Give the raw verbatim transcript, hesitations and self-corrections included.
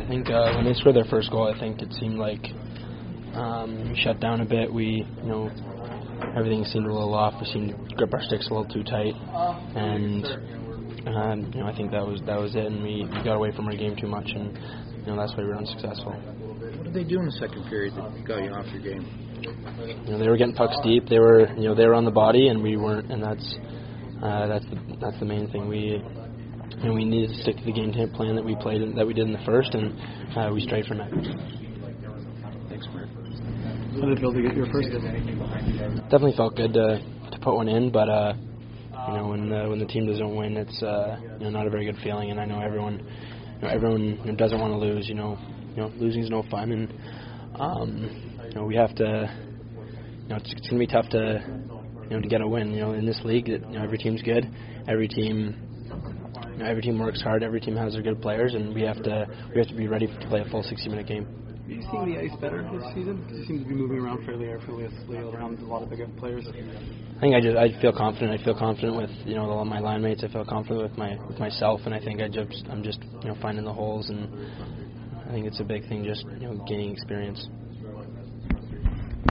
I think uh, when they scored their first goal, I think it seemed like um, we shut down a bit. We, you know, everything seemed a little off. We seemed to grip our sticks a little too tight, and um, you know, I think that was that was it. And we, we got away from our game too much, and you know, that's why we were unsuccessful. What did they do in the second period that got you off your game? You know, they were getting pucks deep. They were, you know, they were on the body, and we weren't. And that's uh, that's the that's the main thing. We. And we needed to stick to the game plan that we played in, that we did in the first, and uh, we strayed from it. Thanks, Mark. How did it feel to get your first? Definitely felt good to to put one in, but uh, you know, when uh, when the team doesn't win, it's uh, you know, not a very good feeling. And I know everyone, you know, everyone you know, doesn't want to lose. You know, you know, losing is no fun, and um, you know, we have to. You know, it's, it's going to be tough to you know to get a win. You know, in this league, you know, every team's good. Every team. You know, every team works hard. Every team has their good players, and we have to we have to be ready to play a full sixty-minute game. Are you seeing the ice better this season? You seem to be moving around fairly effortlessly around a lot of the good players. I think I just I feel confident. I feel confident with you know all my line mates. I feel confident with my with myself, and I think I just I'm just you know finding the holes, and I think it's a big thing. Just you know gaining experience.